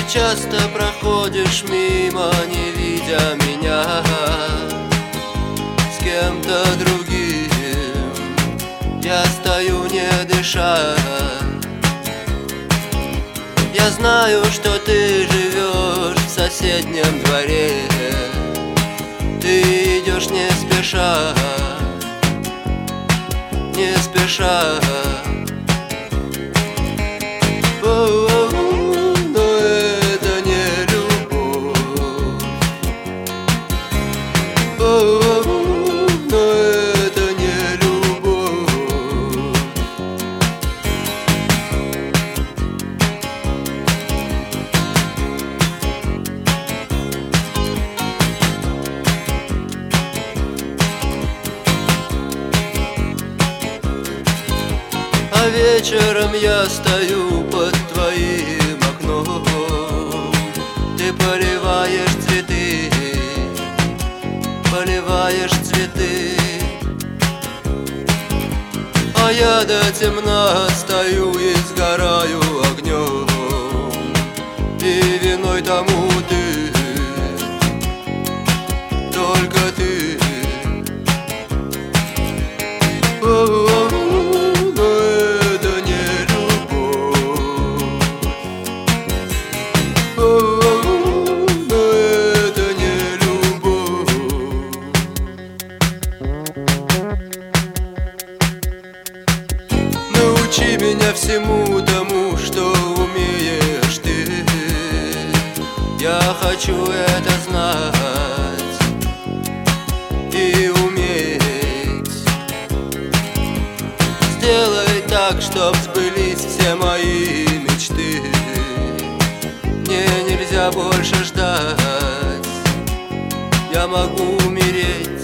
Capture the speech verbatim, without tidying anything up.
часто проходишь мимо, не видя меня с кем-то другим. Я стою, не дыша. Я знаю, что ты живешь в соседнем дворе. Ты идешь не спеша, не спеша. А вечером я стою под твоим окном. Ты поливаешь цветы, поливаешь цветы. А я до темна стою и сгораю огнем. И виной тому ты, только ты. Научи меня всему тому, что умеешь ты. Я хочу это знать и уметь. Сделай так, чтоб сбылись все мои мечты. Мне нельзя больше ждать. Я могу умереть